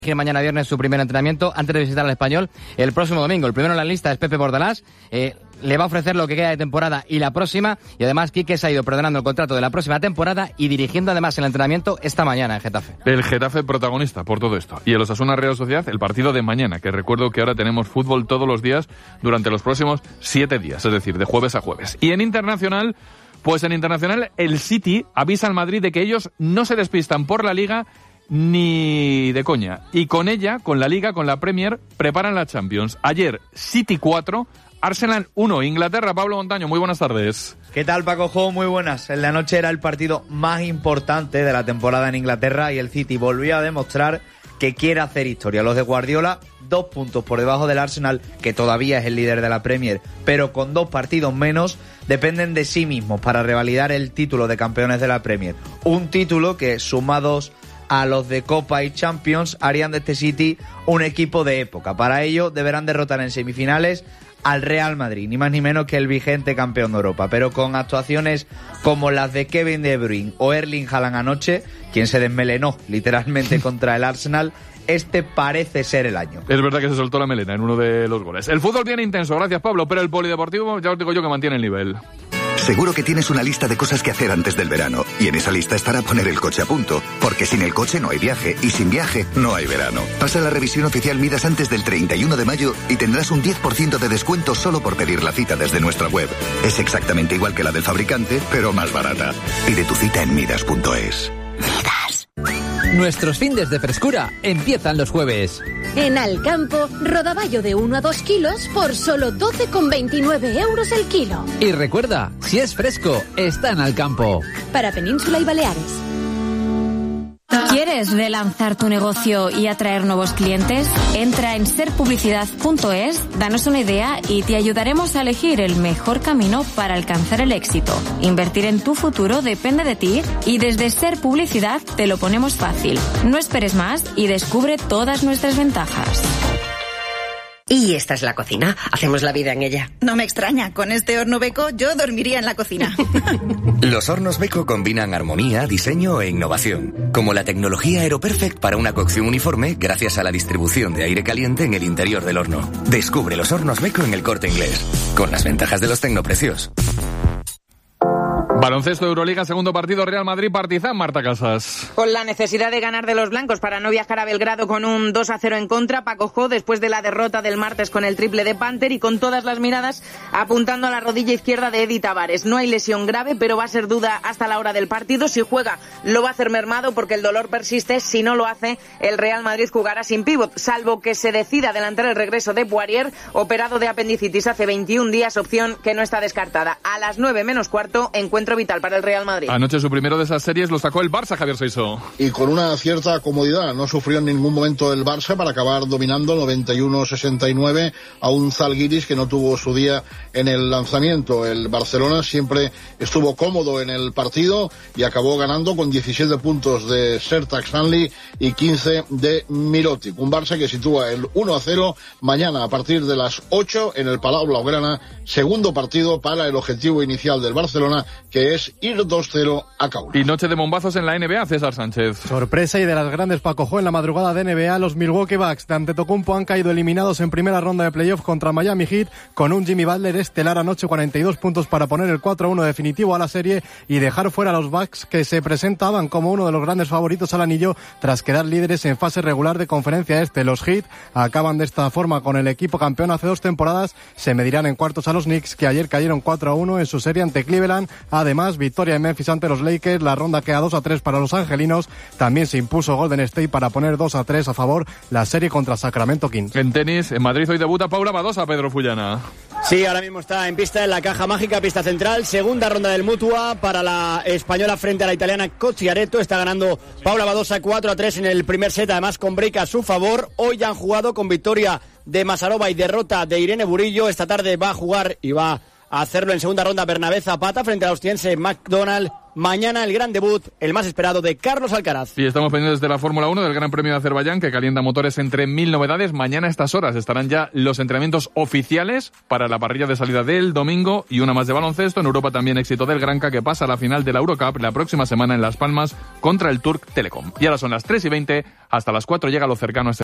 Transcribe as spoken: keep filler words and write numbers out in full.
Que mañana viernes su primer entrenamiento antes de visitar al Español el próximo domingo. El primero en la lista es Pepe Bordalás. Eh, le va a ofrecer lo que queda de temporada y la próxima. Y además Quique se ha ido perdonando el contrato de la próxima temporada y dirigiendo además el entrenamiento esta mañana en Getafe. El Getafe protagonista por todo esto. Y el Osasuna Real Sociedad, el partido de mañana, que recuerdo que ahora tenemos fútbol todos los días durante los próximos siete días, es decir, de jueves a jueves. Y en internacional, pues en internacional el City avisa al Madrid de que ellos no se despistan por la Liga ni de coña. Y con ella, con la Liga, con la Premier, preparan la Champions. Ayer, City cuatro, Arsenal uno, Inglaterra. Pablo Montaño, muy buenas tardes. ¿Qué tal, Paco Jo? Muy buenas. En la noche era el partido más importante de la temporada en Inglaterra y el City volvió a demostrar que quiere hacer historia. Los de Guardiola, dos puntos por debajo del Arsenal, que todavía es el líder de la Premier, pero con dos partidos menos, dependen de sí mismos para revalidar el título de campeones de la Premier. Un título que, sumados a los de Copa y Champions, harían de este City un equipo de época. Para ello deberán derrotar en semifinales al Real Madrid, ni más ni menos que el vigente campeón de Europa. Pero con actuaciones como las de Kevin De Bruyne o Erling Haaland anoche, quien se desmelenó literalmente contra el Arsenal, este parece ser el año. Es verdad que se soltó la melena en uno de los goles. El fútbol viene intenso, gracias Pablo, pero el polideportivo, ya os digo yo que mantiene el nivel. Seguro que tienes una lista de cosas que hacer antes del verano, y en esa lista estará poner el coche a punto, porque sin el coche no hay viaje, y sin viaje no hay verano. Pasa la revisión oficial Midas antes del treinta y uno de mayo y tendrás un diez por ciento de descuento solo por pedir la cita desde nuestra web. Es exactamente igual que la del fabricante, pero más barata. Pide tu cita en midas punto es. Midas. Nuestros findes de frescura empiezan los jueves. En Alcampo, rodaballo de uno a dos kilos por solo doce con veintinueve euros el kilo. Y recuerda, si es fresco, está en Alcampo. Para Península y Baleares. ¿Quieres relanzar tu negocio y atraer nuevos clientes? Entra en ser publicidad punto es, danos una idea y te ayudaremos a elegir el mejor camino para alcanzar el éxito. Invertir en tu futuro depende de ti y desde Ser Publicidad te lo ponemos fácil. No esperes más y descubre todas nuestras ventajas. Y esta es la cocina. Hacemos la vida en ella. No me extraña. Con este horno Beko yo dormiría en la cocina. Los hornos Beko combinan armonía, diseño e innovación. Como la tecnología AeroPerfect para una cocción uniforme gracias a la distribución de aire caliente en el interior del horno. Descubre los hornos Beko en El Corte Inglés. Con las ventajas de los tecnoprecios. Baloncesto Euroliga, segundo partido, Real Madrid-Partizan, Marta Casas. Con la necesidad de ganar de los blancos para no viajar a Belgrado con un dos a cero en contra, Paco Jo, después de la derrota del martes con el triple de Panther y con todas las miradas apuntando a la rodilla izquierda de Edi Tavares. No hay lesión grave, pero va a ser duda hasta la hora del partido. Si juega, lo va a hacer mermado porque el dolor persiste. Si no lo hace, el Real Madrid jugará sin pívot, salvo que se decida adelantar el regreso de Poirier, operado de apendicitis hace veintiún días, opción que no está descartada. A las nueve menos cuarto, encuentro vital para el Real Madrid. Anoche su primero de esas series lo sacó el Barça, Javier Seiso. Y con una cierta comodidad, no sufrió en ningún momento el Barça para acabar dominando noventa y uno sesenta y nueve a un Zalgiris que no tuvo su día en el lanzamiento. El Barcelona siempre estuvo cómodo en el partido y acabó ganando con diecisiete puntos de Sertac Stanley y quince de Mirotic. Un Barça que sitúa el uno a cero mañana a partir de las ocho en el Palau Blaugrana, segundo partido para el objetivo inicial del Barcelona, que es ir dos cero a Kaula. Y noche de bombazos en la N B A, César Sánchez. Sorpresa y de las grandes, Paco Jo. En la madrugada de N B A, los Milwaukee Bucks de Antetokounmpo han caído eliminados en primera ronda de playoff contra Miami Heat, con un Jimmy Butler estelar anoche, cuarenta y dos puntos para poner el cuatro a uno definitivo a la serie y dejar fuera a los Bucks, que se presentaban como uno de los grandes favoritos al anillo tras quedar líderes en fase regular de conferencia este. Los Heat acaban de esta forma con el equipo campeón hace dos temporadas, se medirán en cuartos a los Knicks, que ayer cayeron cuatro a uno en su serie ante Cleveland. Además, victoria en Memphis ante los Lakers, la ronda queda dos a tres para los angelinos. También se impuso Golden State para poner dos a tres a favor la serie contra Sacramento Kings. En tenis, en Madrid hoy debuta Paula Badosa, Pedro Fullana. Sí, ahora mismo está en pista en la caja mágica, pista central, segunda ronda del Mutua para la española frente a la italiana Cocciaretto. Está ganando Paula Badosa cuatro a tres en el primer set, además con break a su favor. Hoy ya han jugado con victoria de Masarova y derrota de Irene Burillo. Esta tarde va a jugar y va a hacerlo en segunda ronda Bernabé Zapata frente a la austriense McDonald mañana el gran debut, el más esperado de Carlos Alcaraz. Y estamos pendientes de la Fórmula uno, del Gran Premio de Azerbaiyán, que calienta motores entre mil novedades. Mañana a estas horas estarán ya los entrenamientos oficiales para la parrilla de salida del domingo y una más de baloncesto. En Europa también éxito del Granca, que pasa a la final de la Eurocup la próxima semana en Las Palmas contra el Turk Telecom. Y ahora son las tres y veinte, hasta las cuatro llega lo cercano a este